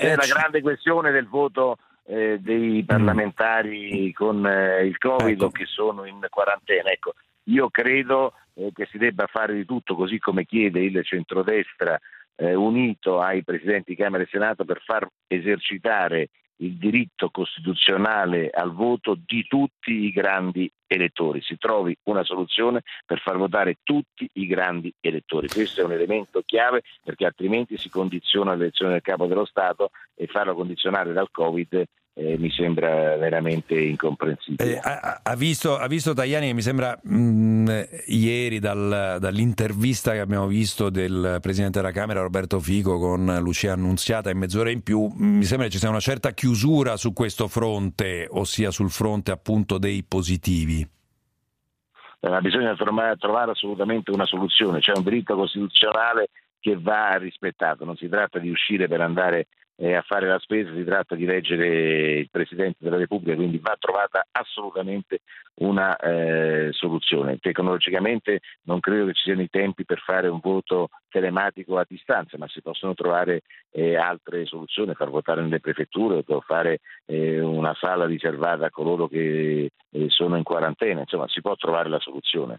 È la grande questione del voto dei parlamentari con il Covid o che sono in quarantena. Ecco, io credo che si debba fare di tutto, così come chiede il centrodestra unito ai presidenti di Camera e Senato, per far esercitare il diritto costituzionale al voto di tutti i grandi elettori. Si trovi una soluzione per far votare tutti i grandi elettori. Questo è un elemento chiave, perché altrimenti si condiziona l'elezione del Capo dello Stato, e farlo condizionare dal Covid mi sembra veramente incomprensibile. Ha visto Tajani, che mi sembra ieri dall'intervista che abbiamo visto del Presidente della Camera Roberto Fico con Lucia Annunziata in Mezz'ora in più, mi sembra che ci sia una certa chiusura su questo fronte, ossia sul fronte appunto dei positivi. Ma bisogna trovare assolutamente una soluzione, c'è un diritto costituzionale che va rispettato, non si tratta di uscire per andare a fare la spesa, si tratta di eleggere il Presidente della Repubblica, quindi va trovata assolutamente una soluzione. Tecnologicamente non credo che ci siano i tempi per fare un voto telematico a distanza, ma si possono trovare altre soluzioni, far votare nelle prefetture o fare una sala riservata a coloro che sono in quarantena, insomma si può trovare la soluzione.